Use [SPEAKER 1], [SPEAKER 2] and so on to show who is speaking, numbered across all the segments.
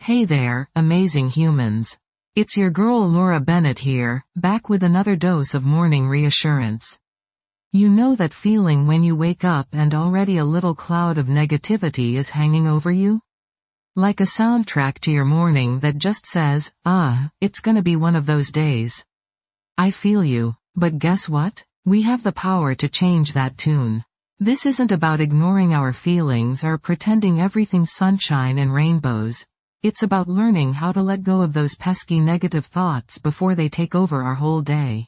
[SPEAKER 1] Hey there, amazing humans. It's your girl Laura Bennett here, back with another dose of morning reassurance. You know that feeling when you wake up and already a little cloud of negativity is hanging over you? Like a soundtrack to your morning that just says, it's gonna be one of those days. I feel you, but guess what? We have the power to change that tune. This isn't about ignoring our feelings or pretending everything's sunshine and rainbows. It's about learning how to let go of those pesky negative thoughts before they take over our whole day.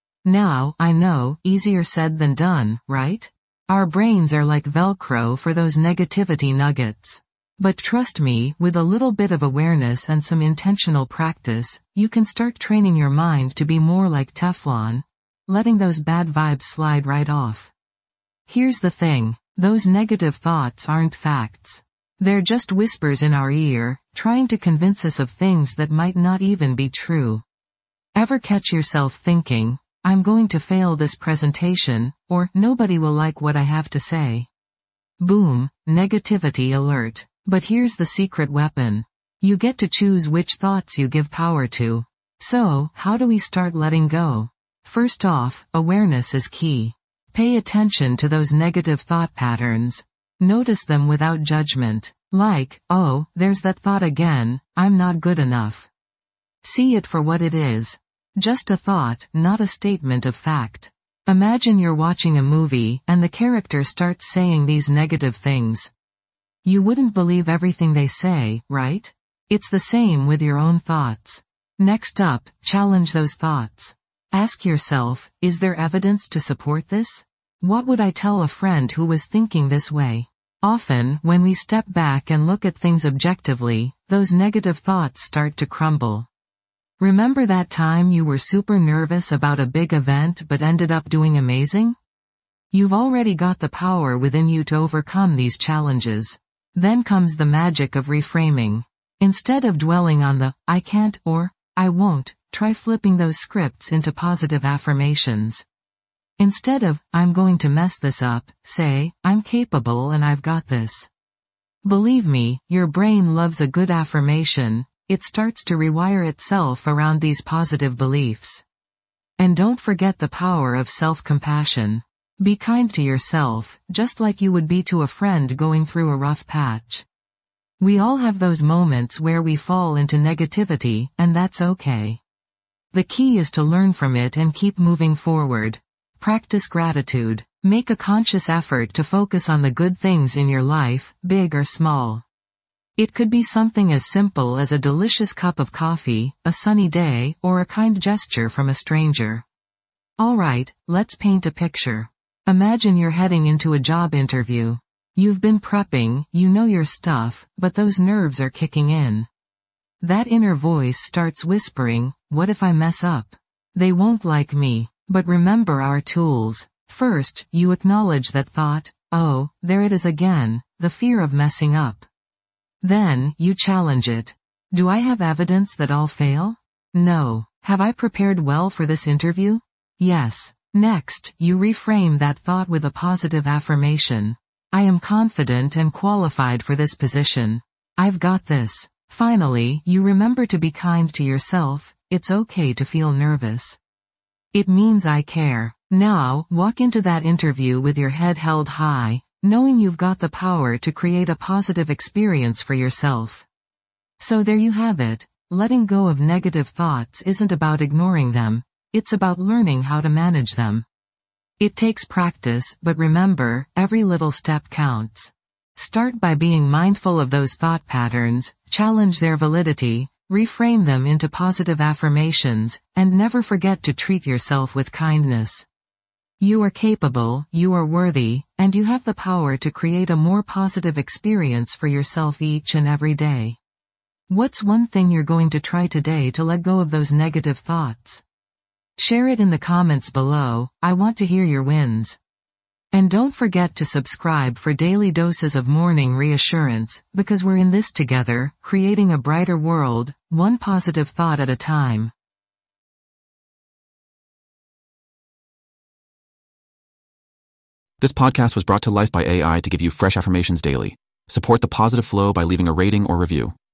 [SPEAKER 1] Now, I know, easier said than done, right? Our brains are like Velcro for those negativity nuggets. But trust me, with a little bit of awareness and some intentional practice, you can start training your mind to be more like Teflon, letting those bad vibes slide right off. Here's the thing, those negative thoughts aren't facts. They're just whispers in our ear, trying to convince us of things that might not even be true. Ever catch yourself thinking, I'm going to fail this presentation, or nobody will like what I have to say? Boom, negativity alert. But here's the secret weapon. You get to choose which thoughts you give power to. So, how do we start letting go? First off, awareness is key. Pay attention to those negative thought patterns. Notice them without judgment. Like, oh, there's that thought again, I'm not good enough. See it for what it is. Just a thought, not a statement of fact. Imagine you're watching a movie and the character starts saying these negative things. You wouldn't believe everything they say, right? It's the same with your own thoughts. Next up, challenge those thoughts. Ask yourself, is there evidence to support this? What would I tell a friend who was thinking this way? Often, when we step back and look at things objectively, those negative thoughts start to crumble. Remember that time you were super nervous about a big event but ended up doing amazing? You've already got the power within you to overcome these challenges. Then comes the magic of reframing. Instead of dwelling on the, I can't or, I won't, try flipping those scripts into positive affirmations. Instead of, I'm going to mess this up, say, I'm capable and I've got this. Believe me, your brain loves a good affirmation. It starts to rewire itself around these positive beliefs. And don't forget the power of self-compassion. Be kind to yourself, just like you would be to a friend going through a rough patch. We all have those moments where we fall into negativity, and that's okay. The key is to learn from it and keep moving forward. Practice gratitude. Make a conscious effort to focus on the good things in your life, big or small. It could be something as simple as a delicious cup of coffee, a sunny day, or a kind gesture from a stranger. Alright, let's paint a picture. Imagine you're heading into a job interview. You've been prepping, you know your stuff, but those nerves are kicking in. That inner voice starts whispering, what if I mess up? They won't like me. But remember our tools. First, you acknowledge that thought, oh, there it is again, the fear of messing up. Then, you challenge it. Do I have evidence that I'll fail? No. Have I prepared well for this interview? Yes. Next, you reframe that thought with a positive affirmation. I am confident and qualified for this position. I've got this. Finally, you remember to be kind to yourself. It's okay to feel nervous. It means I care. Now, walk into that interview with your head held high, knowing you've got the power to create a positive experience for yourself. So there you have it. Letting go of negative thoughts isn't about ignoring them. It's about learning how to manage them. It takes practice, but remember, every little step counts. Start by being mindful of those thought patterns, challenge their validity, reframe them into positive affirmations, and never forget to treat yourself with kindness. You are capable, you are worthy, and you have the power to create a more positive experience for yourself each and every day. What's one thing you're going to try today to let go of those negative thoughts? Share it in the comments below. I want to hear your wins. And don't forget to subscribe for daily doses of morning reassurance, because we're in this together, creating a brighter world, one positive thought at a time.
[SPEAKER 2] This podcast was brought to life by AI to give you fresh affirmations daily. Support the positive flow by leaving a rating or review.